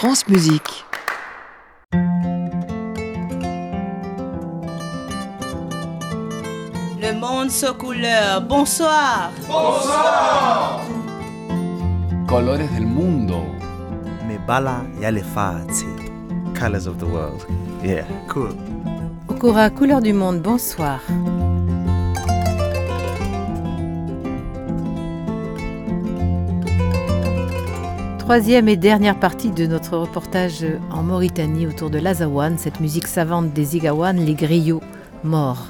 France Musique. Le monde sous couleur. Bonsoir. Bonsoir. Colores del mundo. Mebala Yalefati. Colors of the world. Yeah, cool. Okura, couleur du monde, bonsoir. Troisième et dernière partie de notre reportage en Mauritanie autour de l'Azawan, cette musique savante des Igawan, les griots morts.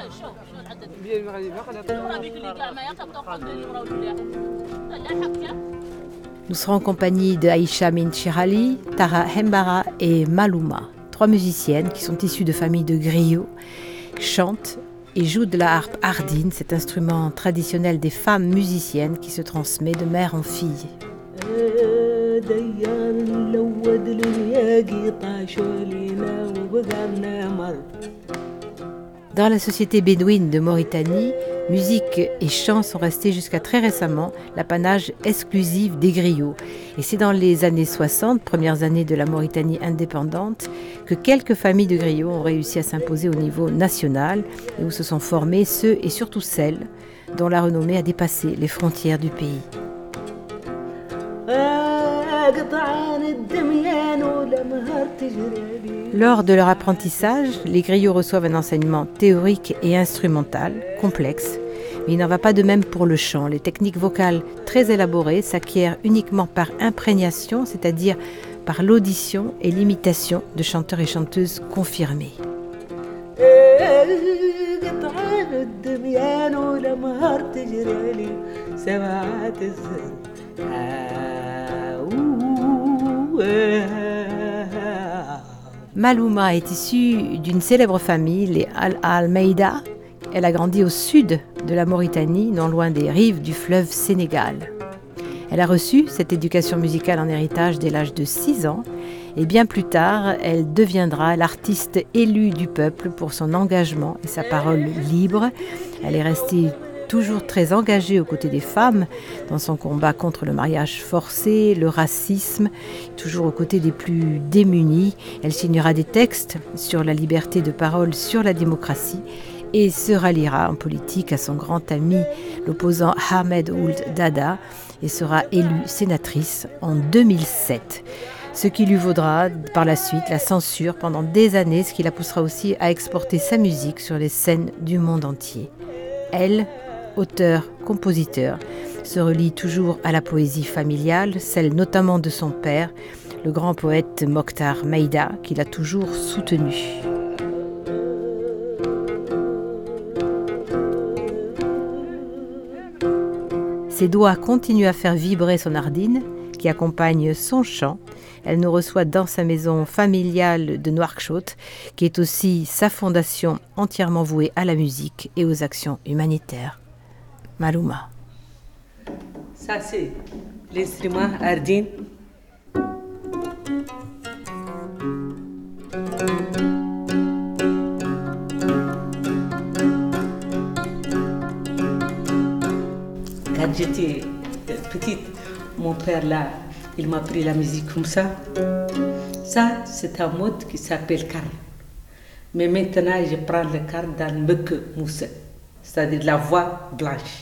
Nous serons en compagnie de Aïcha Minchirali, Tara Hembara et Malouma, trois musiciennes qui sont issues de familles de griots, chantent et jouent de la harpe ardine, cet instrument traditionnel des femmes musiciennes qui se transmet de mère en fille. Dans la société bédouine de Mauritanie, musique et chant sont restés jusqu'à très récemment l'apanage exclusif des griots. Et c'est dans les années 60, premières années de la Mauritanie indépendante, que quelques familles de griots ont réussi à s'imposer au niveau national et où se sont formés ceux et surtout celles dont la renommée a dépassé les frontières du pays. Lors de leur apprentissage, les griots reçoivent un enseignement théorique et instrumental, complexe, mais il n'en va pas de même pour le chant. Les techniques vocales très élaborées s'acquièrent uniquement par imprégnation, c'est-à-dire par l'audition et l'imitation de chanteurs et chanteuses confirmés. Malouma est issue d'une célèbre famille, les Al-Almeida. Elle a grandi au sud de la Mauritanie, non loin des rives du fleuve Sénégal. Elle a reçu cette éducation musicale en héritage dès l'âge de 6 ans et bien plus tard, elle deviendra l'artiste élue du peuple pour son engagement et sa parole libre. Elle est restée toujours très engagée aux côtés des femmes dans son combat contre le mariage forcé, le racisme, toujours aux côtés des plus démunis. Elle signera des textes sur la liberté de parole, sur la démocratie et se ralliera en politique à son grand ami, l'opposant Ahmed Ould Dada, et sera élue sénatrice en 2007. Ce qui lui vaudra par la suite la censure pendant des années, ce qui la poussera aussi à exporter sa musique sur les scènes du monde entier. Elle, auteur, compositeur, se relie toujours à la poésie familiale, celle notamment de son père, le grand poète Mokhtar Meïda, qui l'a toujours soutenu. Ses doigts continuent à faire vibrer son ardine, qui accompagne son chant. Elle nous reçoit dans sa maison familiale de Nouakchott, qui est aussi sa fondation entièrement vouée à la musique et aux actions humanitaires. Malouma. Ça, c'est l'instrument ardine. Quand j'étais petite, mon père, là, il m'a appris la musique comme ça. Ça, c'est un mode qui s'appelle carne. Mais maintenant, je prends le carne dans le mec mousse, c'est-à-dire la voix blanche.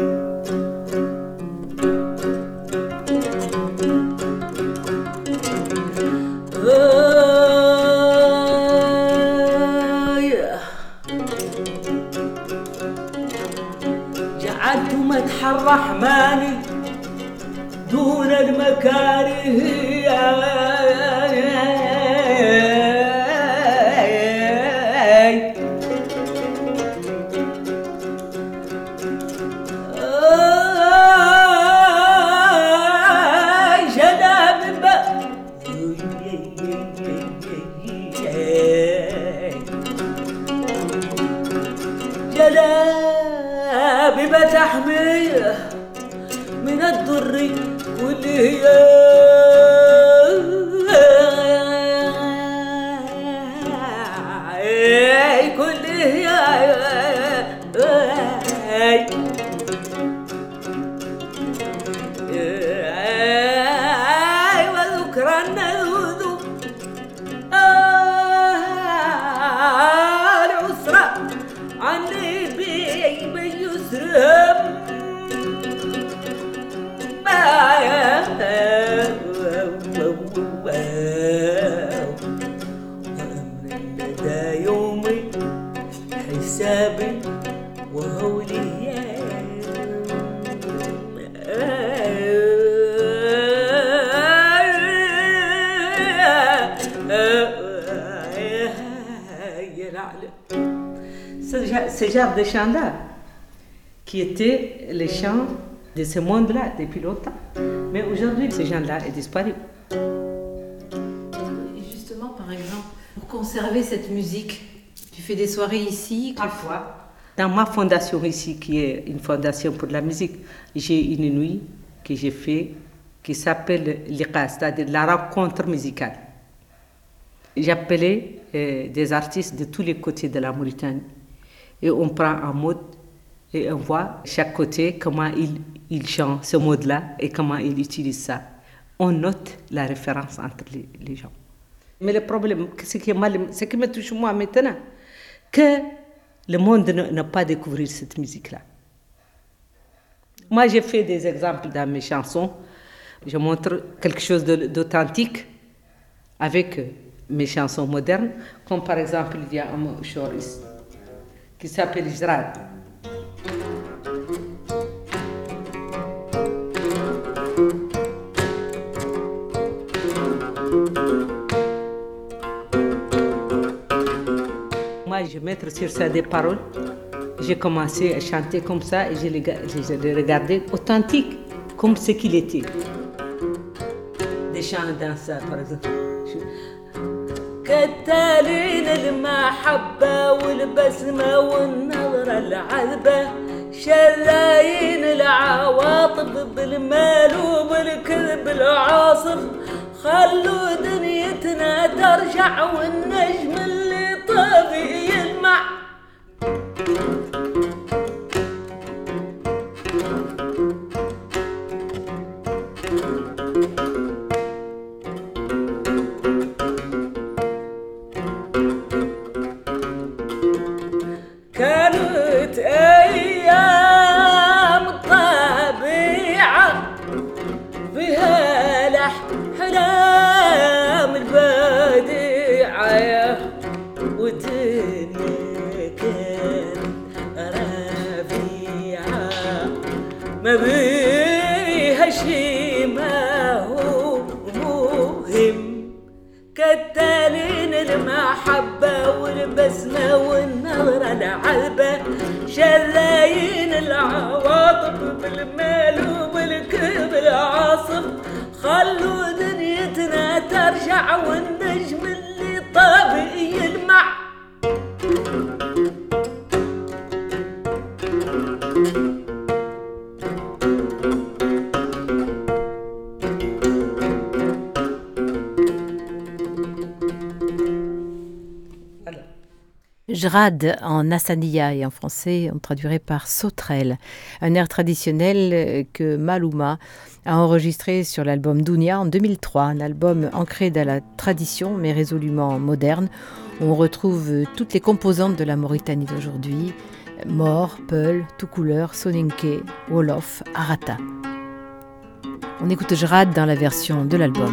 جعلت مدح الرحمن دون المكاره جلابي بتحميه من الضر كله Ce genre de chants-là, qui étaient les chants de ce monde-là depuis longtemps. Mais aujourd'hui, ce chant-là est disparu. Et justement, par exemple, pour conserver cette musique, tu fais des soirées ici? Parfois. Dans ma fondation ici, qui est une fondation pour la musique, j'ai une nuit que j'ai fait qui s'appelle l'Iqa, c'est-à-dire la rencontre musicale. J'appelais des artistes de tous les côtés de la Mauritanie. Et on prend un mode et on voit chaque côté comment il chante ce mode-là et comment il utilise ça. On note la référence entre les gens. Mais le problème, ce qui me touche moi maintenant, que le monde n'a pas découvert cette musique-là. Moi, j'ai fait des exemples dans mes chansons. Je montre quelque chose d'authentique avec mes chansons modernes, comme par exemple, il y a un choris qui s'appelle Jrad. Moi, je mettre sur ça des paroles. J'ai commencé à chanter comme ça et je les regardais authentiques, comme ce qu'il était. Des chants dans ça, par exemple. كتالين المحبة والبسمة والنظرة العذبة شرايين العواطف بالمال وبالكذب العاصف خلوا دنيتنا ترجع والنجم اللي طافي يلمع كانت أيام طبيعة فيها الأحلام البديعة والدنيا كانت رفيعة ما بيها شي ما هو مهم كتالين المحبة والبسمة والنظرة العذبة شرايين العواطف بالمال وبالكذب العاصف خلوا دنيتنا ترجع والنجم اللي طاب يلمع Jrad en hassaniya et en français, on traduirait par sauterelle, un air traditionnel que Malouma a enregistré sur l'album Dounia en 2003, un album ancré dans la tradition mais résolument moderne, où on retrouve toutes les composantes de la Mauritanie d'aujourd'hui, Mor, Peul, Toucouleur, Soninké, Wolof, Arata. On écoute Jrad dans la version de l'album.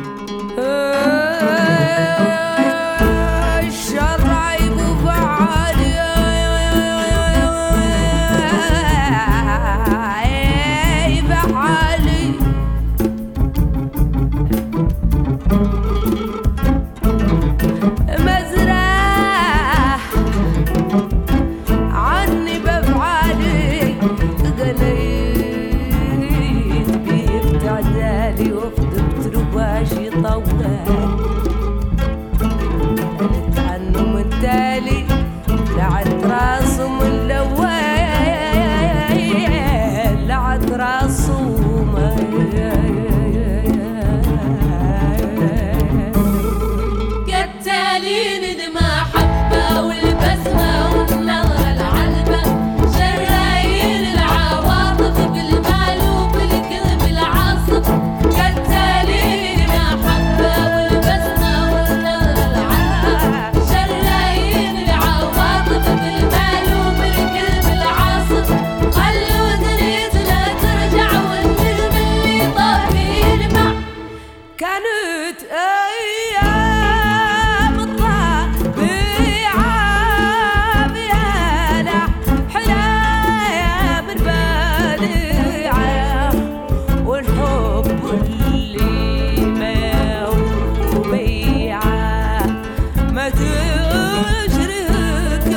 ما تجرك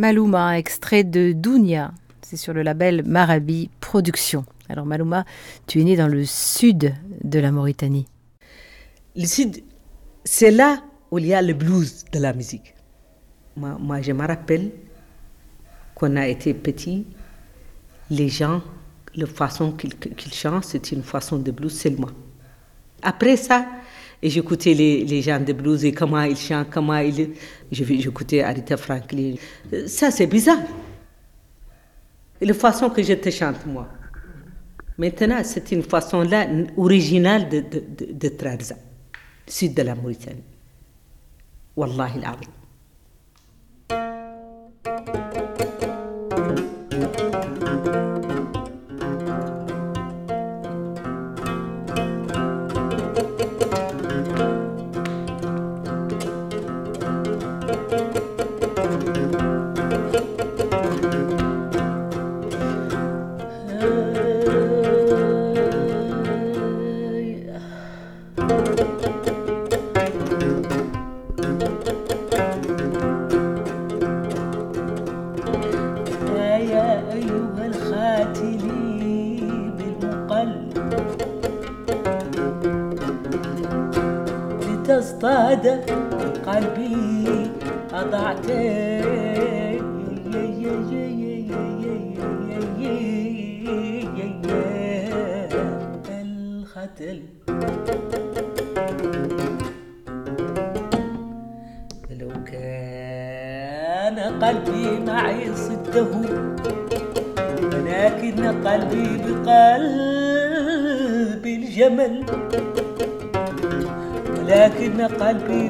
Malouma, extrait de Dounia. C'est sur le label Marabi Productions. Alors Malouma, tu es né dans le sud de la Mauritanie. Le sud, c'est là où il y a le blues de la musique. Moi, je me rappelle qu'on a été petits, les gens, la façon qu'ils chantent, c'est une façon de blues seulement. Après ça, j'écoutais les gens de blues et comment ils chantent, j'écoutais Aretha Franklin. Ça, c'est bizarre. Et la façon que je te chante, moi. Maintenant, c'est une façon là originale de Trarza, sud de la Mauritanie. Wallahi al-azim. تصطاد قلبي أضعتك الختل لو كان قلبي معي صده ولكن قلبي بقلب الجمل لكن قلبي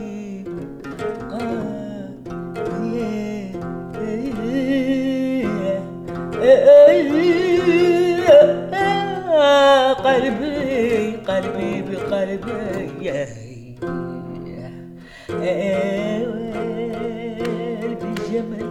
قلبي بقلبي بالجمل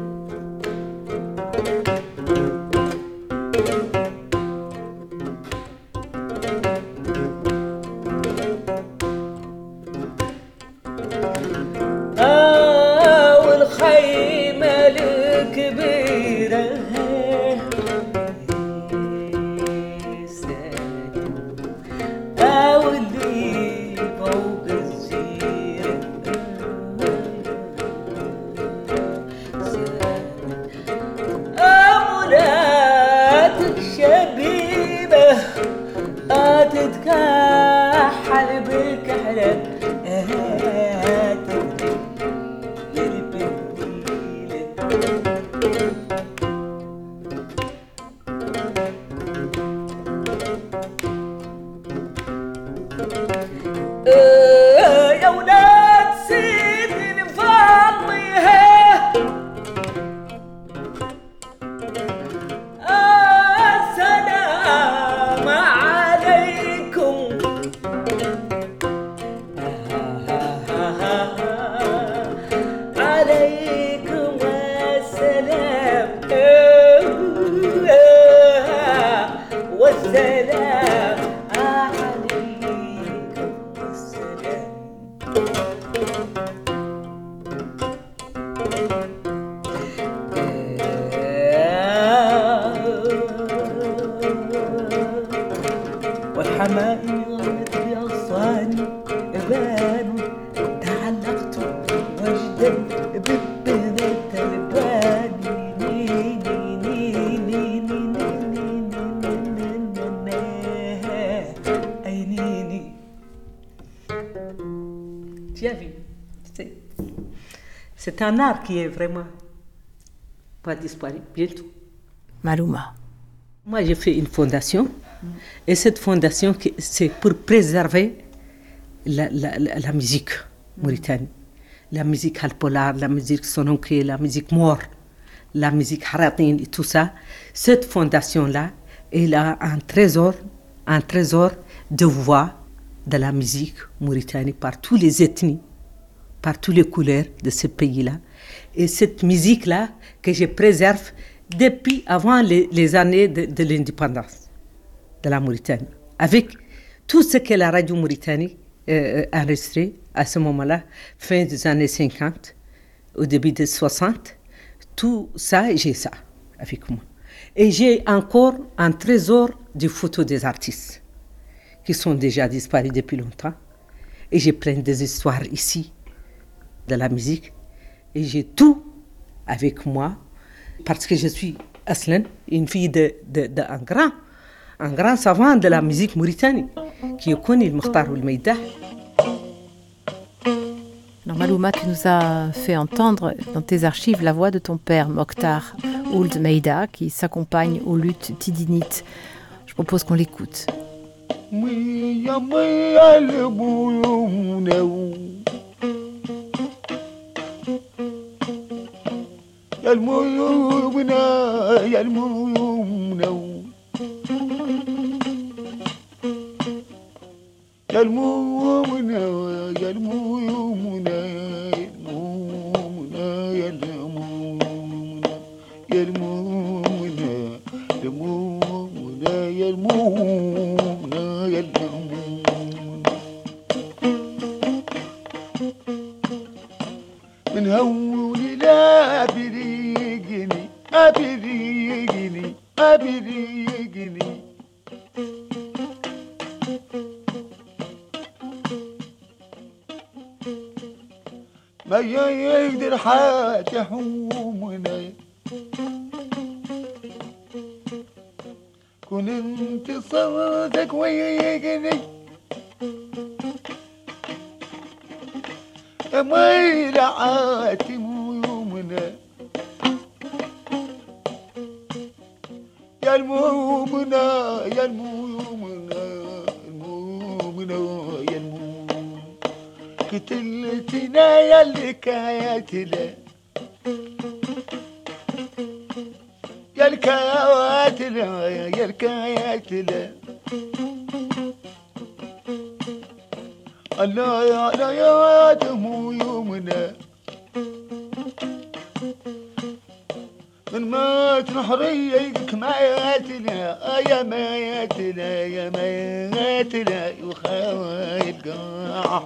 C'est un art qui est vraiment pas disparu bientôt. Malouma. Moi, j'ai fait une fondation et cette fondation, c'est pour préserver la musique mauritanienne. La musique halpolar, la musique sononké, la musique mor, la musique haratine et tout ça. Cette fondation-là, elle a un trésor de voix de la musique mauritanienne par toutes les ethnies, par toutes les couleurs de ce pays-là. Et cette musique-là que je préserve depuis avant les années de l'indépendance de la Mauritanie. Avec tout ce que la radio Mauritanie a enregistré à ce moment-là, fin des années 50, au début des 60, Tout ça, j'ai ça avec moi. Et j'ai encore un trésor de photos des artistes qui sont déjà disparus depuis longtemps. Et j'ai plein des histoires ici de la musique. Et j'ai tout avec moi parce que je suis Aslan, une fille d'un grand savant de la musique mauritanienne qui connaît le Mokhtar Ould Meïda. Alors Malouma, tu nous as fait entendre dans tes archives la voix de ton père, Mokhtar Ould Meïda, qui s'accompagne aux luttes tidinites. Je propose qu'on l'écoute. من هولي لا بريقني أبريقني أبريقني ما يقدر حد يحومنا كن انت صوتك ويقني ما يلعاتم يومنا يا المؤمنة يا المؤمنة المؤمنة يا المؤمنة قتلتنا يا الكاياتنا يا الكاياتنا يا الكاياتنا الله يا دمو يومنا من مات نحريك ماياتنا يا ماياتنا يا ماياتنا يخايل قاع.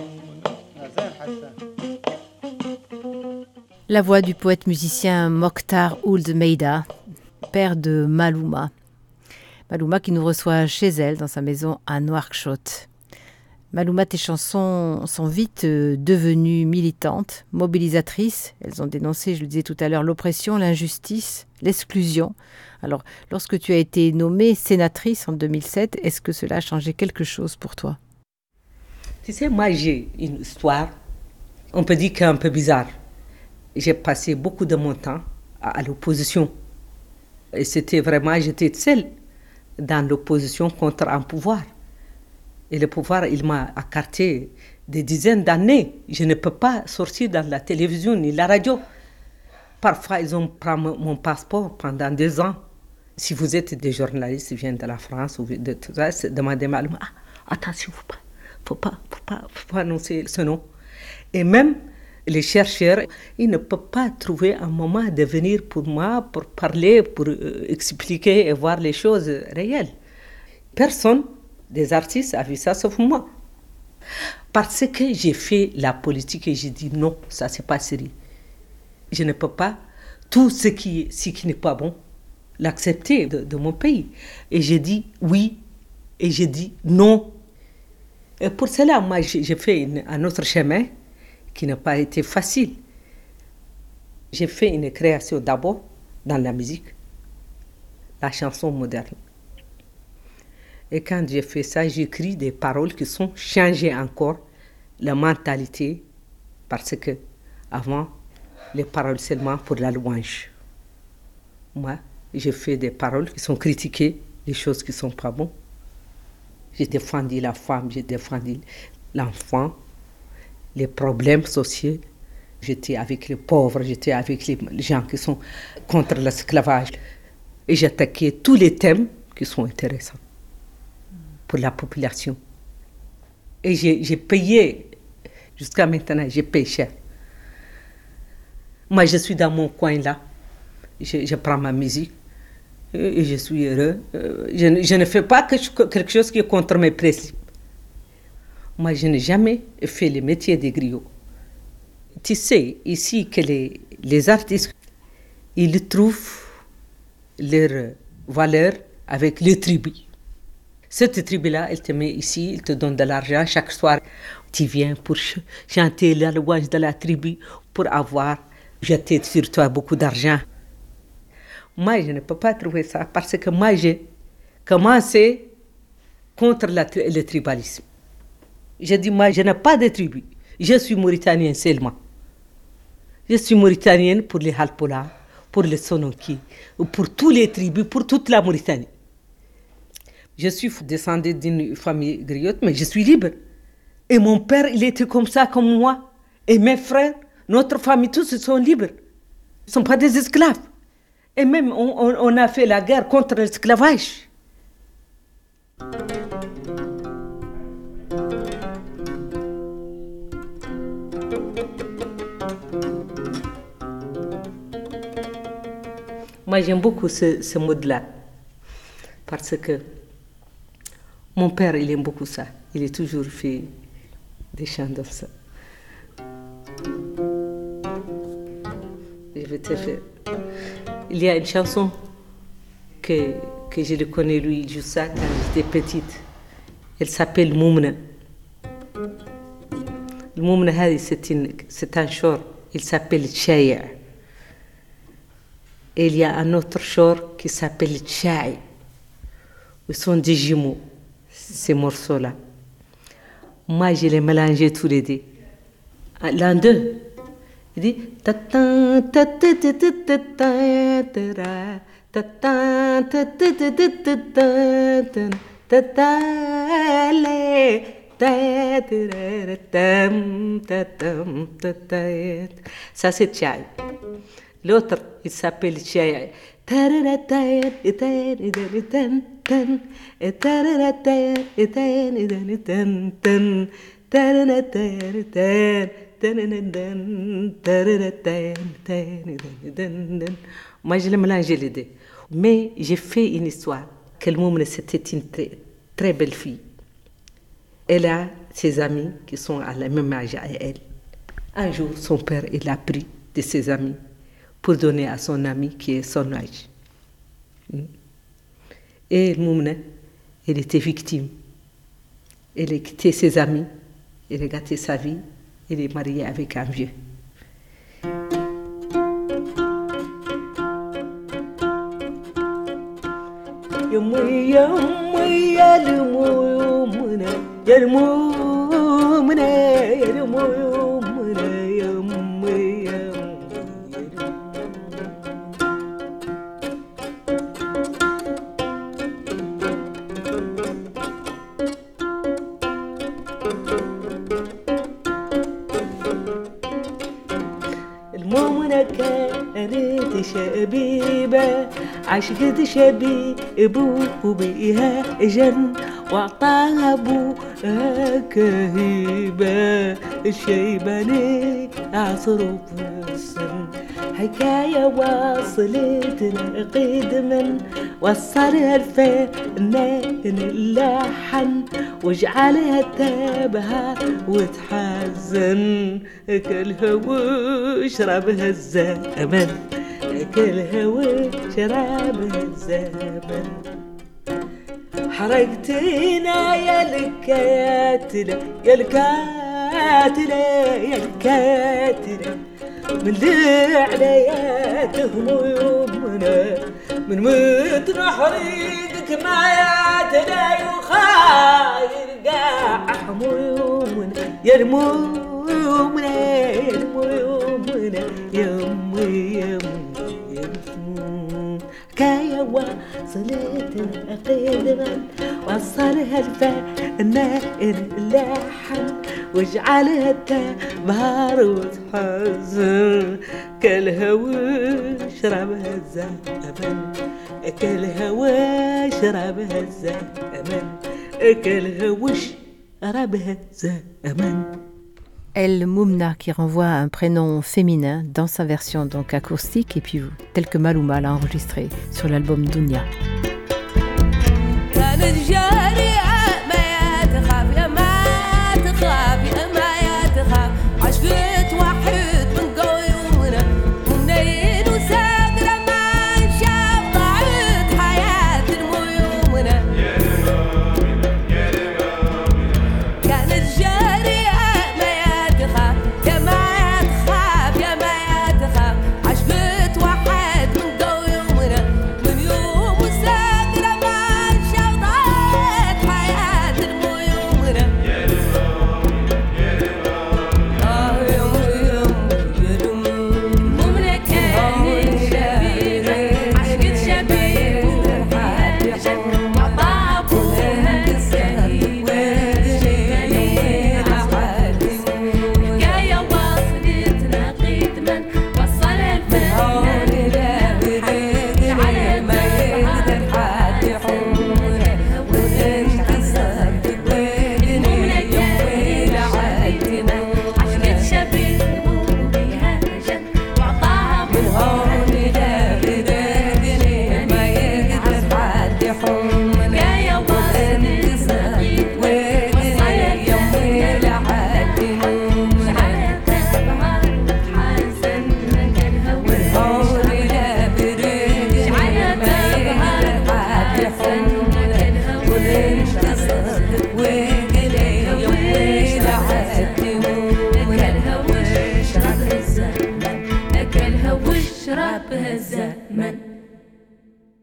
La voix du poète-musicien Mokhtar Ould Meïda, père de Malouma. Malouma qui nous reçoit chez elle dans sa maison à Nouakchott. Malouma, tes chansons sont vite devenues militantes, mobilisatrices. Elles ont dénoncé, je le disais tout à l'heure, l'oppression, l'injustice, l'exclusion. Alors, lorsque tu as été nommée sénatrice en 2007, est-ce que cela a changé quelque chose pour toi? Tu sais, moi j'ai une histoire, on peut dire qu'un peu bizarre. J'ai passé beaucoup de mon temps à l'opposition. Et c'était vraiment, j'étais seule dans l'opposition contre un pouvoir. Et le pouvoir, il m'a écarté des dizaines d'années. Je ne peux pas sortir dans la télévision ni la radio. Parfois, ils ont pris mon passeport pendant 2 ans. Si vous êtes des journalistes qui viennent de la France ou de tout ça, demandez-moi, attention, faut pas annoncer ce nom. Et même les chercheurs, ils ne peuvent pas trouver un moment de venir pour moi, pour parler, pour expliquer et voir les choses réelles. Personne des artistes a vu ça sauf moi. Parce que j'ai fait la politique et j'ai dit non, ça c'est pas sérieux. Je ne peux pas tout ce qui n'est pas bon l'accepter de mon pays. Et j'ai dit oui et j'ai dit non. Et pour cela, moi j'ai fait un autre chemin qui n'a pas été facile. J'ai fait une création d'abord dans la musique, la chanson moderne. Et quand j'ai fait ça, j'écris des paroles qui sont changées encore, la mentalité, parce que avant, les paroles seulement pour la louange. Moi, j'ai fait des paroles qui sont critiquées, des choses qui ne sont pas bonnes. J'ai défendu la femme, j'ai défendu l'enfant, les problèmes sociaux. J'étais avec les pauvres, j'étais avec les gens qui sont contre l'esclavage. Et j'attaquais tous les thèmes qui sont intéressants pour la population. Et j'ai payé, jusqu'à maintenant, j'ai payé cher. Moi, je suis dans mon coin là, je prends ma musique et je suis heureux. Je ne fais pas quelque chose qui est contre mes principes. Moi, je n'ai jamais fait le métier de griot. Tu sais, ici, que les artistes, ils trouvent leur valeur avec le tribu. Cette tribu-là, elle te met ici, elle te donne de l'argent. Chaque soir, tu viens pour chanter la louange de la tribu, pour avoir jeté sur toi beaucoup d'argent. Moi, je ne peux pas trouver ça parce que moi, j'ai commencé contre le tribalisme. J'ai dit, moi, je n'ai pas de tribu. Je suis mauritanienne seulement. Je suis mauritanienne pour les Halpola, pour les Sononki, pour toutes les tribus, pour toute la Mauritanie. Je suis descendue d'une famille griotte, mais je suis libre. Et mon père, il était comme ça, comme moi. Et mes frères, notre famille, tous sont libres. Ils ne sont pas des esclaves. Et même, on a fait la guerre contre l'esclavage. Moi, j'aime beaucoup ce mode-là. Parce que mon père, il aime beaucoup ça. Il a toujours fait des chants comme ça. Je vais te faire. Il y a une chanson que je le connais, lui, il joue ça quand j'étais petite. Elle s'appelle Moumna. Le Moumna, c'est un chor. Il s'appelle Tchaya. Et il y a un autre chor qui s'appelle Tchaï. Ils sont des jumeaux, ces morceaux-là. Moi, je les mélangeais tous les deux. L'un d'eux, il dit ça, c'est Tchaï. L'autre, il s'appelle Tchaï. Moi, je l'ai mélangé les deux. Mais j'ai fait une histoire. Que Moumna, c'était une très, très belle fille. Elle a ses amis qui sont à la même âge à elle. Un jour, son père, il a pris de ses amis pour donner à son ami qui est son âge. Et Moumna, elle était victime. Elle a quitté ses amis, elle a gâté sa vie, elle est mariée avec un vieux. كانت شبيبة عشقت شبيبه بيها جن وعطاها ابوها كهيبة الشيباني عصروا في السن حكاية واصلتنا قدما وصلها الفنان اللحن واجعلها تابها وتحزن كلها وشربها الزمن كلها وشربها الزمن حرقتنا يا الكاتلة يا الكاتلة يا الكاتلة من اللي علياتهم يومنا من مت نحرقك معياتنا يخاير قاعهم يومنا يرمومنا يرمومنا يمي حكاية وصلتنا قدما وصلها الفنان اللحن واجعلها تبهر وتحزن كلها واشربها الزمن كلها واشربها الزمن كلها واشربها الزمن. El Moumna, qui renvoie à un prénom féminin dans sa version donc acoustique et puis tel que Malouma l'a enregistré sur l'album Dunya. عشقت واحد من قوي ومنين وساقر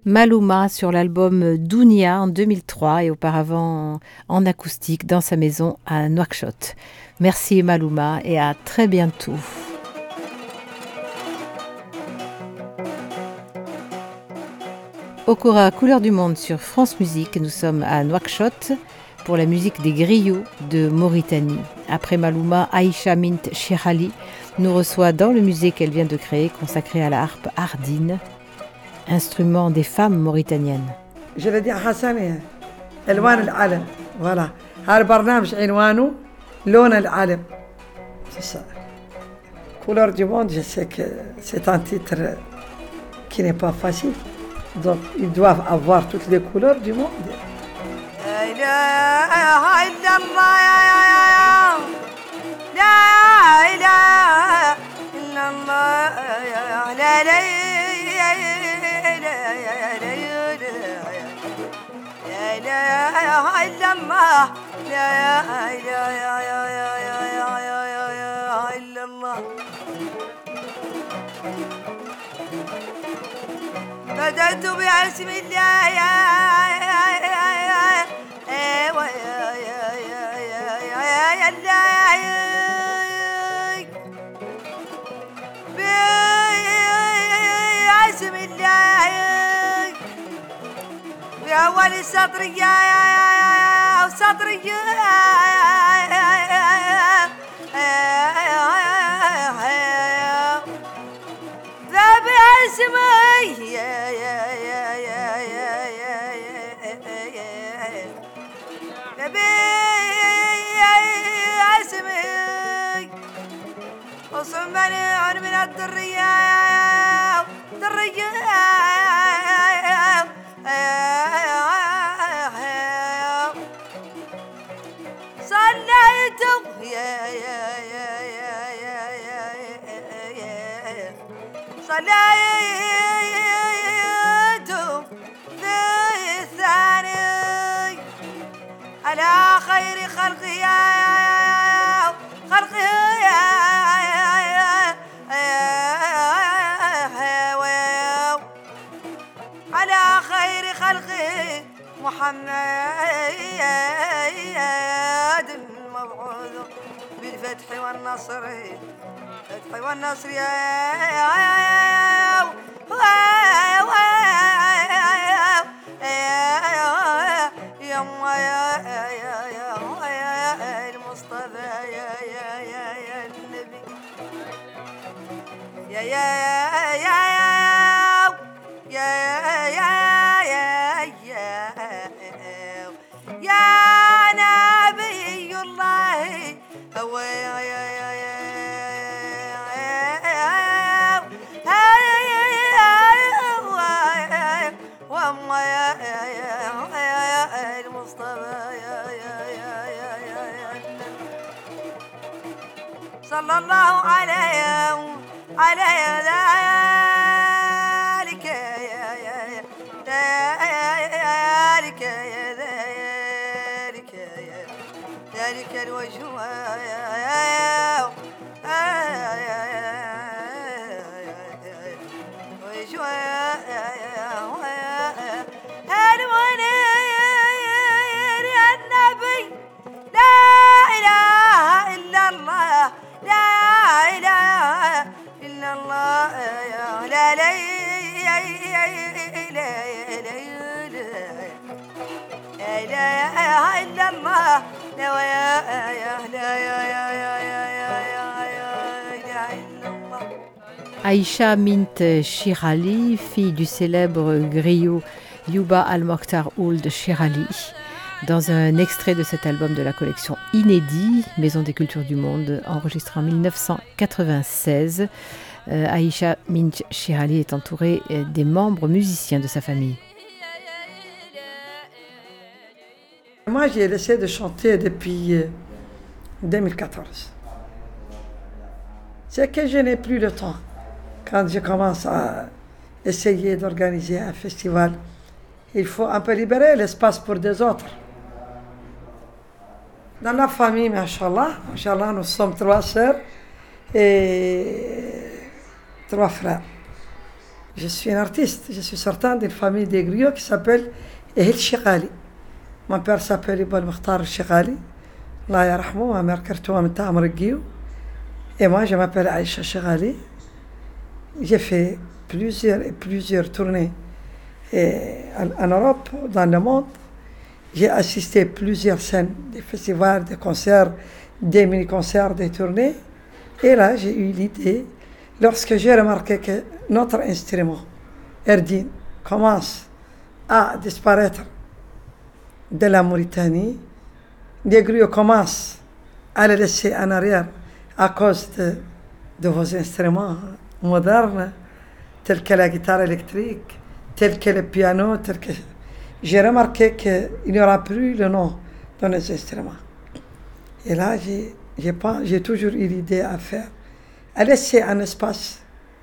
Malouma sur l'album Dounia en 2003 et auparavant en acoustique dans sa maison à Nouakchott. Merci Malouma et à très bientôt. Okora, couleur du monde sur France Musique. Nous sommes à Nouakchott pour la musique des griots de Mauritanie. Après Malouma, Aïcha Mint Chirali nous reçoit dans le musée qu'elle vient de créer consacré à la harpe ardine, instrument des femmes mauritaniennes. Je vais dire Hassan, Elwan al-Alam. Voilà. هذا البرنامج عنوانه لون العلم. C'est ça. Couleur du monde, je sais que c'est un titre qui n'est pas facile. Donc, ils doivent avoir toutes les couleurs du monde. بدأت باسم الله باسم الله بأول السطر وسطر ذا باسمي وصمني من الدرية صليت صليت في الثاني على خير خلقي على خير خلقه محمد المبعوث بالفتح والنصر يا المصطفى يا النبي يا نبي الله هو المصطفى صلى الله عليه ذلك ذلك الوجه النبي لا إله إلا الله لا إله إلا الله لا إله إلا الله Aïcha Mint Chirali, fille du célèbre griot Youba Al-Mokhtar Ould Chirali, dans un extrait de cet album de la collection Inédit, Maison des Cultures du Monde, enregistré en 1996. Aïcha Mint Chirali est entourée des membres musiciens de sa famille. Moi, j'ai laissé de chanter depuis 2014. C'est que je n'ai plus le temps. Quand je commence à essayer d'organiser un festival, il faut un peu libérer l'espace pour des autres. Dans la famille, machallah, nous sommes 3 sœurs et 3 frères. Je suis un artiste. Je suis sortant d'une famille des griots qui s'appelle Ehel Chigali. Mon père s'appelle Ibn Mokhtar Chigali. Allah yarahmou, ma mère Kertoua Mta Amrigio. Et moi, je m'appelle Aïcha Chigali. J'ai fait plusieurs tournées en Europe, dans le monde. J'ai assisté à plusieurs scènes, des festivals, des concerts, des mini-concerts, des tournées. Et là, j'ai eu l'idée, lorsque j'ai remarqué que notre instrument, Erdine, commence à disparaître de la Mauritanie, les griots commencent à le laisser en arrière à cause de vos instruments modernes, tels que la guitare électrique, tels que le piano, j'ai remarqué qu'il n'y aura plus le nom dans les instruments. Et là, j'ai toujours eu l'idée à laisser un espace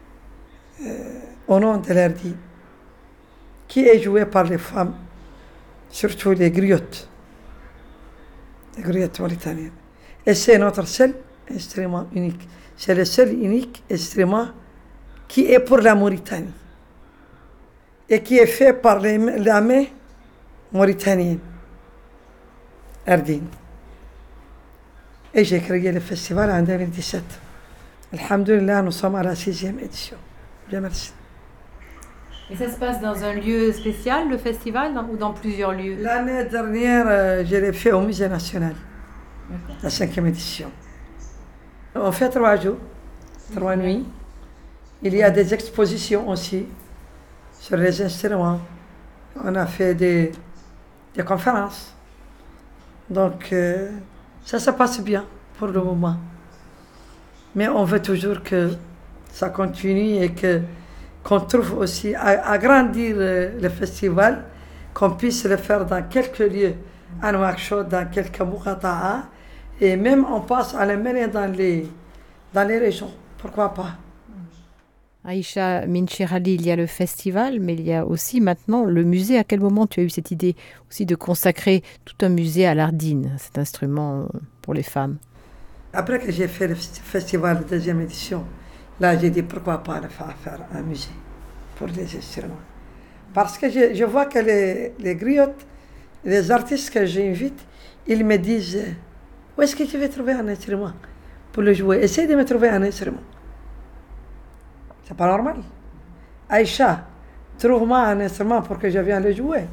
au nom de l'Erdine, qui est joué par les femmes, surtout les griottes mauritaniennes. Et c'est notre seul instrument unique. C'est le seul unique instrument qui est pour la Mauritanie et qui est fait par la main mauritanienne, Erdine. Et j'ai créé le festival en 2017. Alhamdulillah, nous sommes à la 6e édition. Bien, merci. Et ça se passe dans un lieu spécial, le festival, ou dans plusieurs lieux? L'année dernière, je l'ai fait au Musée national, la 5e édition. On fait 3 jours, 3 nuits. Il y a des expositions aussi sur les instruments. On a fait des conférences. Donc, ça se passe bien pour le moment. Mais on veut toujours que ça continue et qu'on trouve aussi à agrandir le festival, qu'on puisse le faire dans quelques lieux, à Nouakchott, dans quelques Muqata'a, et même on passe à le mener dans les régions. Pourquoi pas? Aïcha Mint Chirali, il y a le festival, mais il y a aussi maintenant le musée. À quel moment tu as eu cette idée aussi de consacrer tout un musée à l'Ardine, cet instrument pour les femmes? Après que j'ai fait le festival de 2e édition, là j'ai dit pourquoi pas le faire un musée pour les instruments. Parce que je vois que les griottes, les artistes que j'invite, ils me disent où est-ce que tu veux trouver un instrument pour le jouer? Essaye de me trouver un instrument. C'est pas normal. Aïcha, trouve-moi un instrument pour que je vienne le jouer.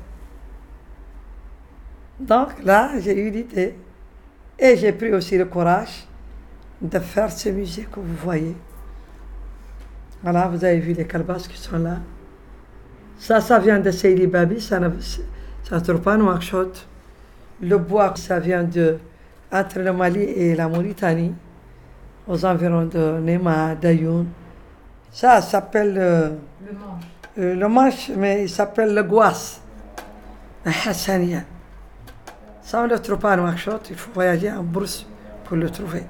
Donc là, j'ai eu l'idée et j'ai pris aussi le courage de faire ce musée que vous voyez. Voilà, vous avez vu les calebasses qui sont là. Ça vient de Seydi Babi, ça ne se trouve pas à Nouakchott. Le bois, ça vient entre le Mali et la Mauritanie, aux environs de Nema, d'Ayoun. Ça s'appelle le manche, mais il s'appelle le gouas, le hassania. Ça, on ne le trouve pas à Nouakchott, il faut voyager en brousse pour le trouver.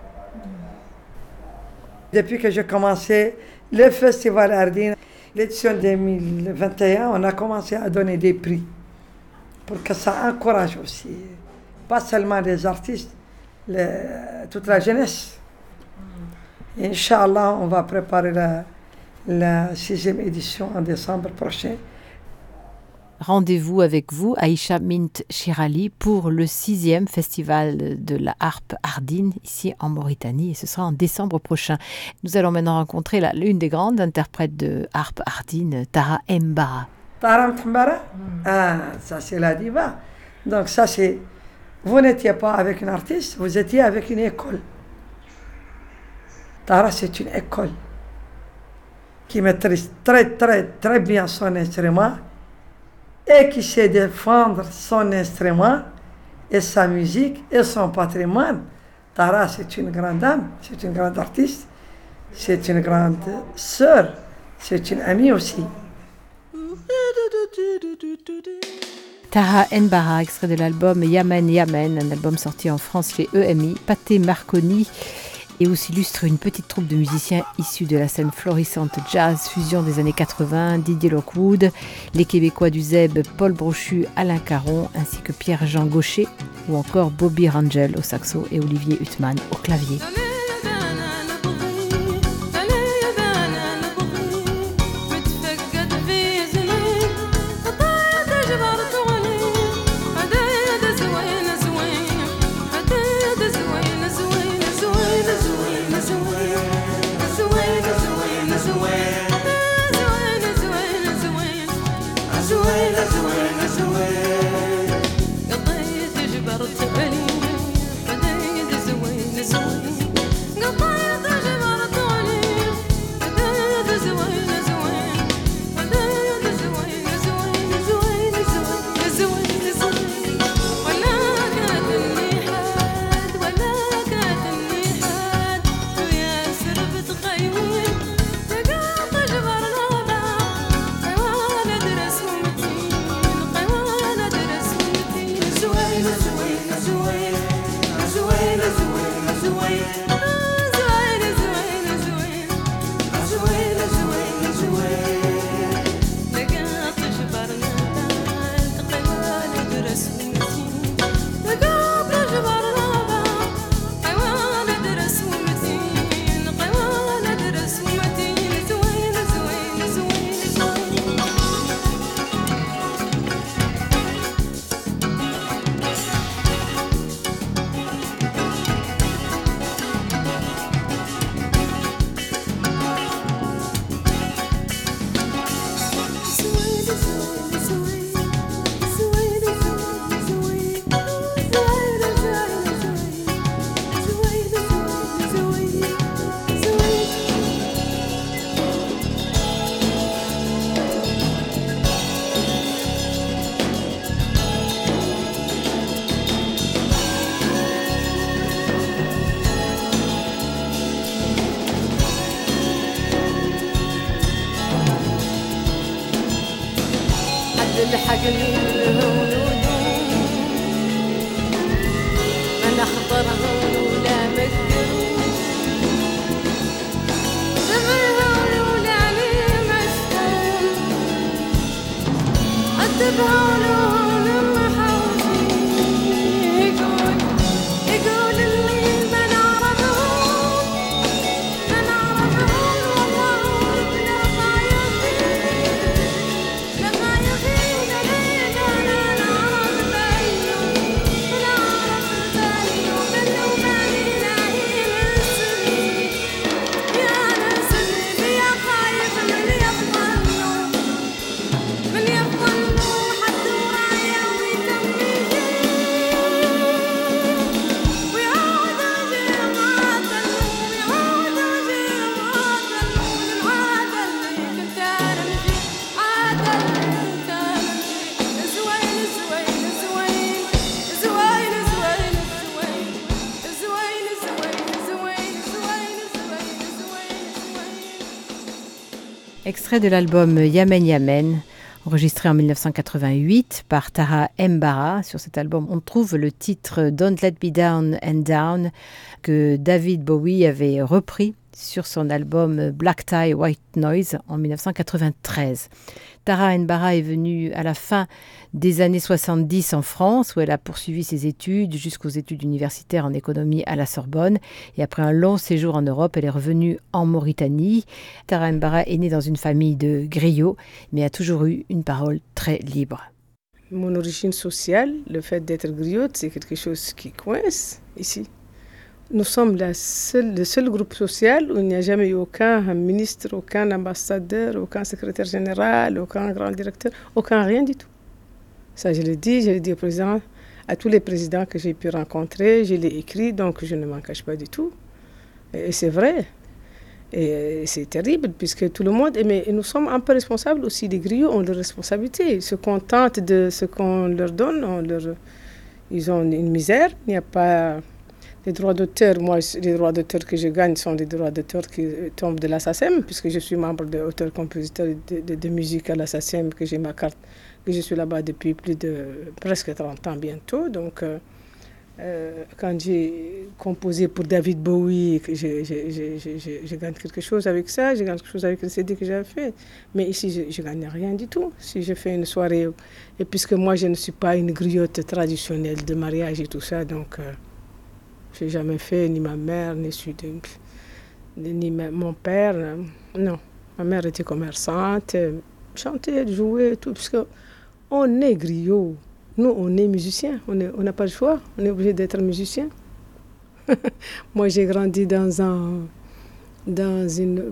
Depuis que j'ai commencé le festival Ardine, l'édition 2021, on a commencé à donner des prix pour que ça encourage aussi, pas seulement les artistes, toute la jeunesse. Inch'Allah, on va préparer la 6e édition en décembre prochain. Rendez-vous avec vous, Aïcha Mint Chirali, pour le 6e festival de la harpe Ardine, ici en Mauritanie, et ce sera en décembre prochain. Nous allons maintenant rencontrer l'une des grandes interprètes de harpe Ardine, Tara Mbara. Tara Mbara, ça c'est la diva. Donc ça c'est, vous n'étiez pas avec un artiste, vous étiez avec une école. Tara c'est une école qui maîtrise très bien son instrument et qui sait défendre son instrument et sa musique et son patrimoine. Tara, c'est une grande dame, c'est une grande artiste, c'est une grande sœur, c'est une amie aussi. Tara Mbara, extrait de l'album Yamen Yamen, un album sorti en France chez EMI. Pathé Marconi et aussi illustre une petite troupe de musiciens issus de la scène florissante jazz fusion des années 80, Didier Lockwood, les Québécois du Zeb, Paul Brochu, Alain Caron, ainsi que Pierre-Jean Gaucher, ou encore Bobby Rangel au saxo et Olivier Huttman au clavier. تلحقني الهون ودوم أنا أخطر هون ولا مقدروم دمر هون ولا لي مشتوم أدب هون وهون محاوشي يقول اللي ما نعرفهم والله ربنا لما يغيب علينا لا نعرف بينهم لا نعرف بينهم منه ما إلهي نسري يا نسري يا خايف من يفضلوا حتى ورايا ويتمني ويعود جماعة ويعود جماعة العادة اللي كنت أمشي عادة اللي كنت أمشي زوين زوين زوين زوين زوين زوين زوين زوين Extrait de l'album Yamen Yamen, enregistré en 1988 par Tara Mbara. Sur cet album, on trouve le titre Don't Let Me Down and Down que David Bowie avait repris sur son album Black Tie White Noise en 1993. Tara Mbara est venue à la fin des années 70 en France, où elle a poursuivi ses études jusqu'aux études universitaires en économie à la Sorbonne. Et après un long séjour en Europe, elle est revenue en Mauritanie. Tara Mbara est née dans une famille de griots, mais a toujours eu une parole très libre. Mon origine sociale, le fait d'être griotte, c'est quelque chose qui coince ici. Nous sommes le seul groupe social où il n'y a jamais eu aucun ministre, aucun ambassadeur, aucun secrétaire général, aucun grand directeur, aucun rien du tout. Ça, je l'ai dit au président, à tous les présidents que j'ai pu rencontrer, je l'ai écrit, donc je ne m'en cache pas du tout. Et c'est vrai. Et c'est terrible, puisque tout le monde... Mais nous sommes un peu responsables aussi. Les griots ont leurs responsabilités. Ils se contentent de ce qu'on leur donne. Ils ont une misère. Il n'y a pas... Les droits d'auteur, moi, les droits d'auteur que je gagne sont des droits d'auteur qui tombent de la SACEM, puisque je suis membre de auteur-compositeur de musique à la SACEM, que j'ai ma carte, que je suis là-bas depuis plus de presque 30 ans bientôt. Donc, quand j'ai composé pour David Bowie, que je gagne quelque chose avec ça, je gagne quelque chose avec le CD que j'avais fait. Mais ici, je ne gagne rien du tout. Si je fais une soirée, et puisque moi, je ne suis pas une griotte traditionnelle de mariage et tout ça, donc... je n'ai jamais fait, ni ma mère, ni mon père. Non, ma mère était commerçante, chantait, jouait, tout, parce qu'on est griot. Nous, on est musiciens, on n'a pas le choix, on est obligé d'être musicien. Moi, j'ai grandi dans une...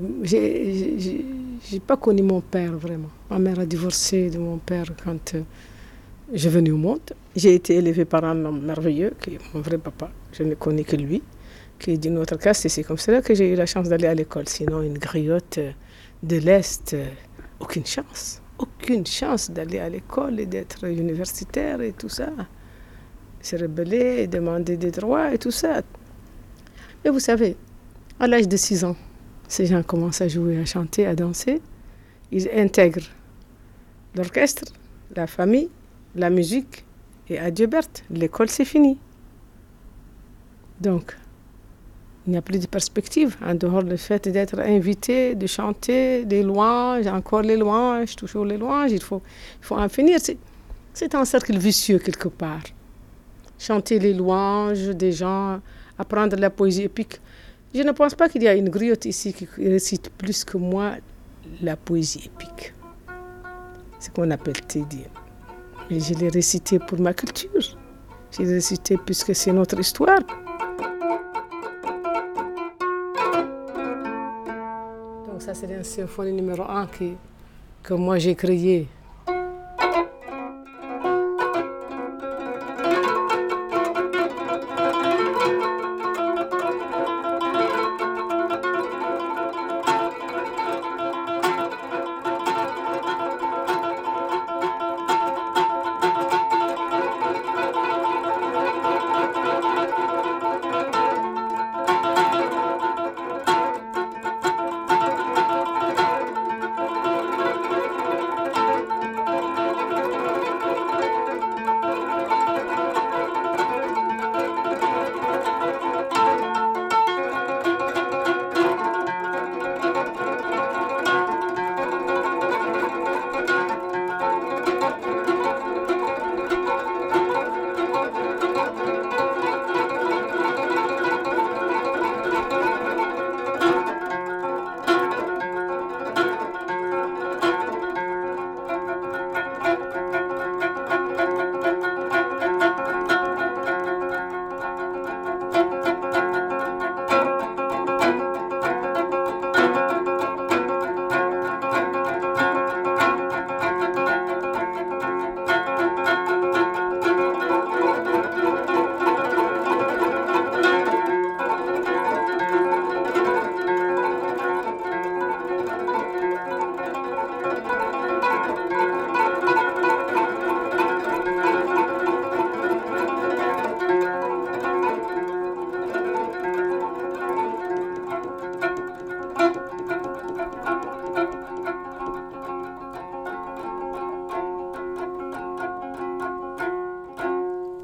J'ai pas connu mon père, vraiment. Ma mère a divorcé de mon père quand... je suis venue au monde. J'ai été élevée par un homme merveilleux, qui est mon vrai papa. Je ne connais que lui, qui est d'une autre caste. Et c'est comme cela que j'ai eu la chance d'aller à l'école. Sinon, une griotte de l'Est, aucune chance. Aucune chance d'aller à l'école et d'être universitaire et tout ça. Se rebeller, demander des droits et tout ça. Mais vous savez, à l'âge de 6 ans, ces gens commencent à jouer, à chanter, à danser. Ils intègrent l'orchestre, la famille, la musique, et adieu Berthe, l'école c'est fini. Donc, il n'y a plus de perspective en dehors du fait d'être invité, de chanter les louanges, encore les louanges, toujours les louanges, il faut en finir. C'est un cercle vicieux quelque part. Chanter les louanges des gens, apprendre la poésie épique. Je ne pense pas qu'il y a une griotte ici qui récite plus que moi la poésie épique. C'est ce qu'on appelle Tédi. Et je l'ai récité pour ma culture. Je l'ai récité puisque c'est notre histoire. Donc ça, c'est la symphonie numéro 1 que moi j'ai créée.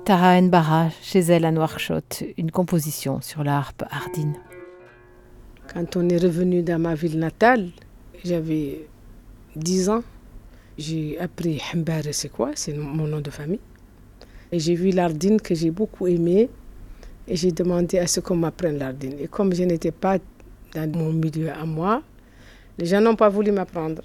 Tara Nbara, chez elle à Nouakchott, une composition sur la harpe ardine. Quand on est revenu dans ma ville natale, j'avais 10 ans. J'ai appris Hambare, c'est quoi? C'est mon nom de famille. Et j'ai vu l'ardine que j'ai beaucoup aimé. Et j'ai demandé à ce qu'on m'apprenne l'ardine. Et comme je n'étais pas dans mon milieu à moi, les gens n'ont pas voulu m'apprendre.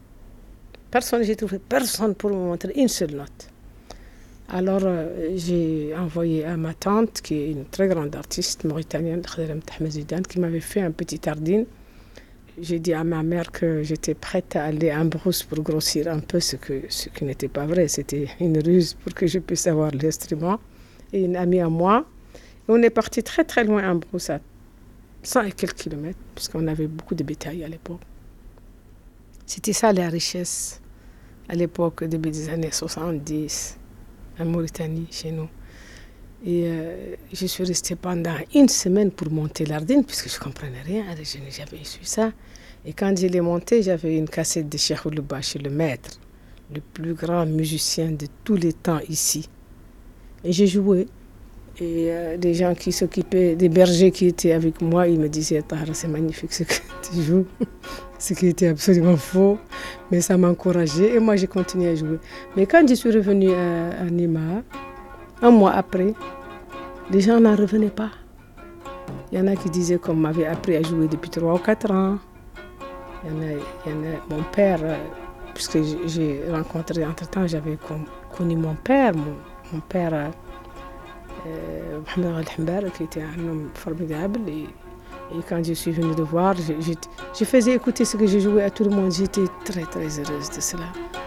J'ai trouvé personne pour me montrer une seule note. Alors j'ai envoyé à ma tante, qui est une très grande artiste mauritanienne, qui m'avait fait un petit ardine. J'ai dit à ma mère que j'étais prête à aller en brousse pour grossir un peu, ce qui n'était pas vrai. C'était une ruse pour que je puisse avoir l'instrument. Et une amie à moi. Et on est parti très très loin en brousse, à 100 et quelques kilomètres, parce qu'on avait beaucoup de bétail à l'époque. C'était ça la richesse à l'époque, début des années 70, en Mauritanie, chez nous. Et je suis restée pendant une semaine pour monter l'ardine, puisque je ne comprenais rien, je n'ai jamais su ça. Et quand je l'ai monté, j'avais une cassette de Cheikh Ouloubachi, le maître, le plus grand musicien de tous les temps ici. Et j'ai joué. Et des gens qui s'occupaient, des bergers qui étaient avec moi, ils me disaient « Tahra, c'est magnifique ce que tu joues ». Ce qui était absolument faux, mais ça m'encourageait et moi j'ai continué à jouer. Mais quand je suis revenue à Nima, un mois après, les gens n'en revenaient pas. Il y en a qui disaient qu'on m'avait appris à jouer depuis 3 ou 4 ans. Il y en a mon père, puisque j'ai rencontré entre-temps, j'avais connu mon père, mon père Mohamed Al-Hambare, qui était un homme formidable. Et quand je suis venue le voir, je faisais écouter ce que je jouais à tout le monde. J'étais très très heureuse de cela.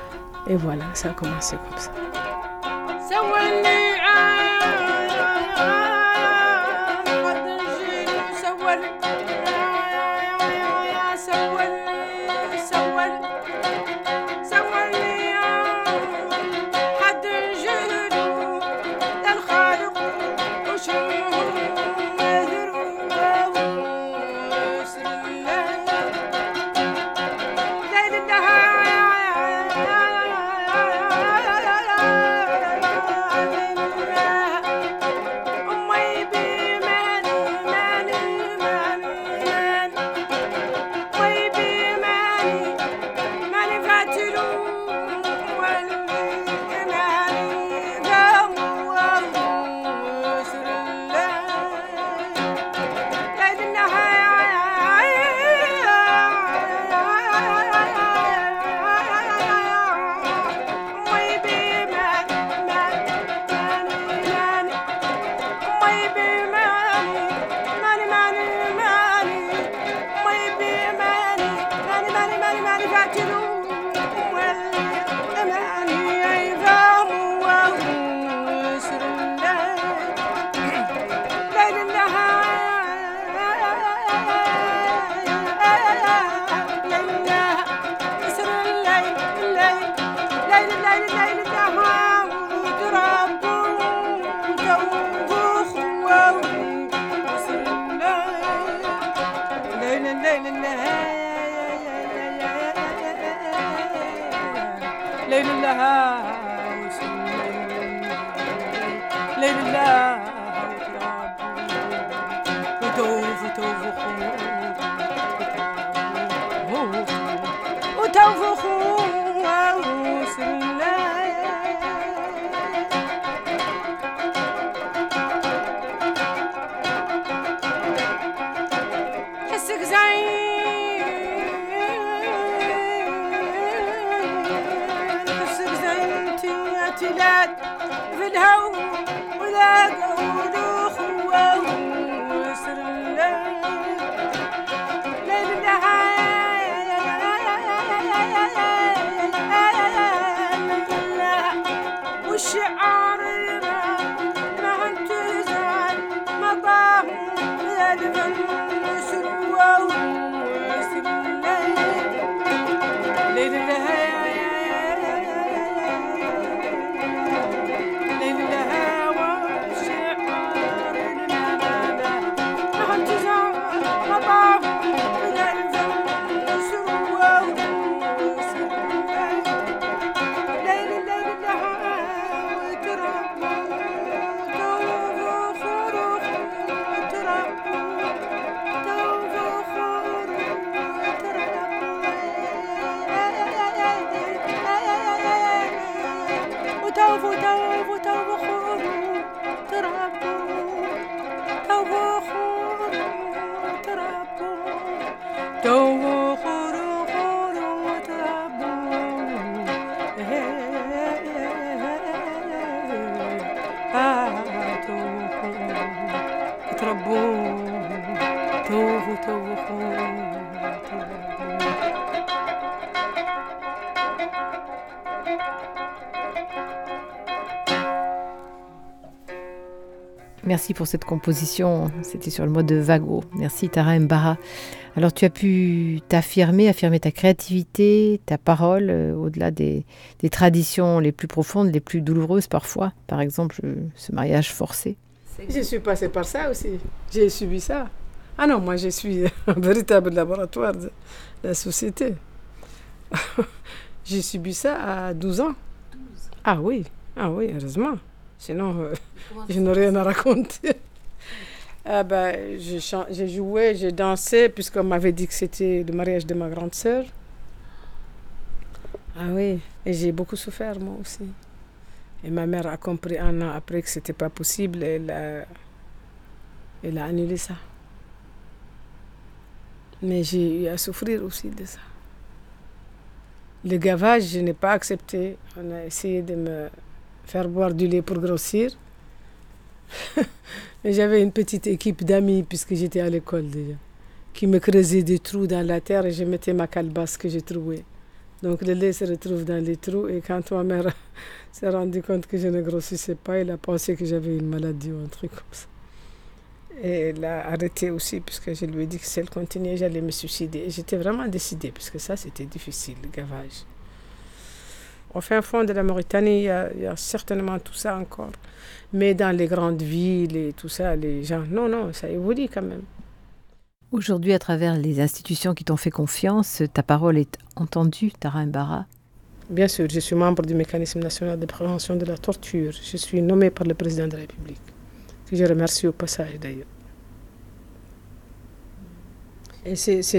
Et voilà, ça a commencé comme ça. زين تربون توفوا توفوا. Merci pour cette composition, c'était sur le mode de Vago. Merci Tara Mbara. Alors tu as pu affirmer ta créativité, ta parole, au-delà des traditions les plus profondes, les plus douloureuses parfois. Par exemple, ce mariage forcé. Je suis passée par ça aussi, j'ai subi ça. Ah non, moi je suis un véritable laboratoire de la société. J'ai subi ça à 12 ans. Ah oui, heureusement. Sinon, je n'ai rien à raconter. J'ai joué, j'ai dansé, puisqu'on m'avait dit que c'était le mariage de ma grande sœur. Ah oui, et j'ai beaucoup souffert, moi aussi. Et ma mère a compris un an après que ce n'était pas possible, elle a annulé ça. Mais j'ai eu à souffrir aussi de ça. Le gavage, je n'ai pas accepté. On a essayé de me faire boire du lait pour grossir. Mais j'avais une petite équipe d'amis, puisque j'étais à l'école déjà, qui me creusaient des trous dans la terre et je mettais ma calebasse que j'ai trouvée. Donc le lait se retrouve dans les trous et quand ma mère s'est rendue compte que je ne grossissais pas, elle a pensé que j'avais une maladie ou un truc comme ça. Et elle a arrêté aussi, puisque je lui ai dit que si elle continuait, j'allais me suicider. Et j'étais vraiment décidée, puisque ça, c'était difficile, le gavage. Au fin fond de la Mauritanie, il y a certainement tout ça encore. Mais dans les grandes villes et tout ça, les gens... Non, ça évolue quand même. Aujourd'hui, à travers les institutions qui t'ont fait confiance, ta parole est entendue, Tara Mbara. Bien sûr, je suis membre du mécanisme national de prévention de la torture. Je suis nommée par le président de la République, que je remercie au passage d'ailleurs. Et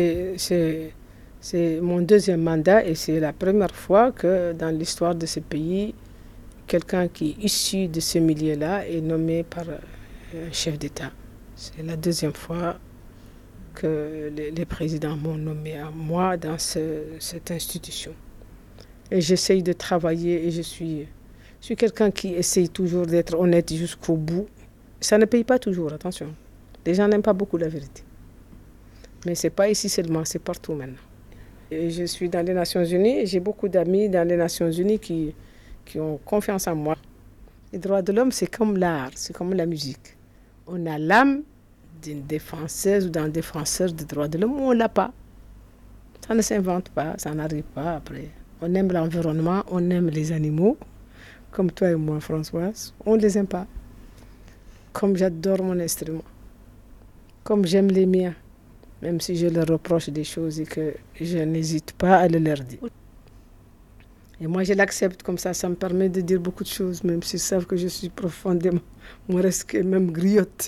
c'est mon deuxième mandat et c'est la première fois que dans l'histoire de ce pays, quelqu'un qui est issu de ce milieu-là est nommé par un chef d'État. C'est la deuxième fois que les présidents m'ont nommé à moi dans cette institution. Et j'essaye de travailler et je suis quelqu'un qui essaye toujours d'être honnête jusqu'au bout. Ça ne paye pas toujours, attention. Les gens n'aiment pas beaucoup la vérité. Mais ce n'est pas ici seulement, c'est partout maintenant. Et je suis dans les Nations Unies et j'ai beaucoup d'amis dans les Nations Unies qui ont confiance en moi. Les droits de l'homme, c'est comme l'art, c'est comme la musique. On a l'âme d'une défenseuse ou d'un défenseur des droits de l'homme ou on ne l'a pas. Ça ne s'invente pas, ça n'arrive pas après. On aime l'environnement, on aime les animaux, comme toi et moi, Françoise. On ne les aime pas. Comme j'adore mon instrument, comme j'aime les miens. Même si je leur reproche des choses et que je n'hésite pas à le leur dire. Et moi, je l'accepte comme ça me permet de dire beaucoup de choses, même s'ils savent que je suis profondément mauresque et même griotte.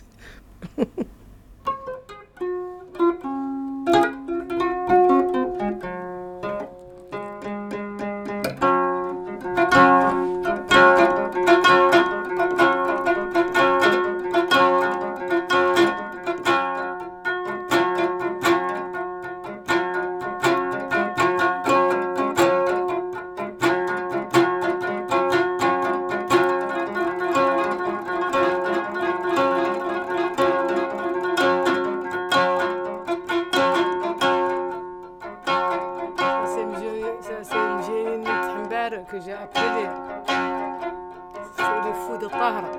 Que j'ai appelé. C'est le fou de Tahra.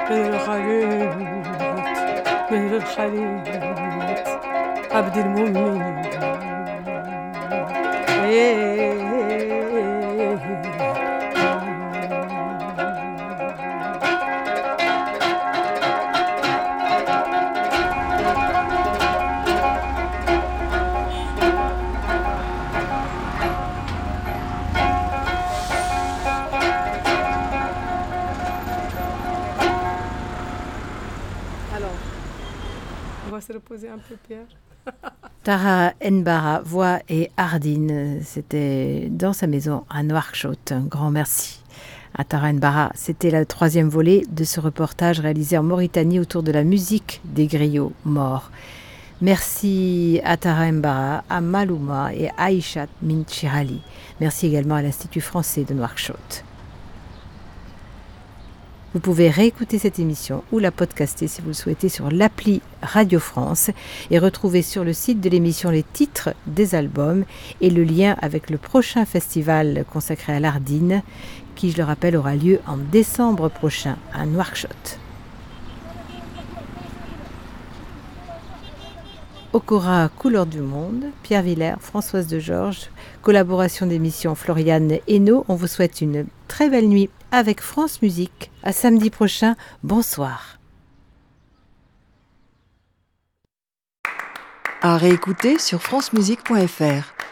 من الخليط من الخليط عبد المؤمن On va se reposer un peu, Pierre. Tara Nbara, voix et Ardine, c'était dans sa maison à Nouakchott. Un grand merci à Tara Nbara. C'était le 3e volet de ce reportage réalisé en Mauritanie autour de la musique des griots morts. Merci à Tara Nbara, à Malouma et à Aïchat Minchirali. Merci également à l'Institut français de Nouakchott. Vous pouvez réécouter cette émission ou la podcaster si vous le souhaitez sur l'appli Radio France et retrouver sur le site de l'émission les titres des albums et le lien avec le prochain festival consacré à l'Ardine qui, je le rappelle, aura lieu en décembre prochain à Nouakchott. Okora, Couleur du Monde, Pierre Villers, Françoise de Georges, collaboration d'émission Floriane Hainaut. On vous souhaite une très belle nuit avec France Musique. À samedi prochain, bonsoir. À réécouter sur francemusique.fr.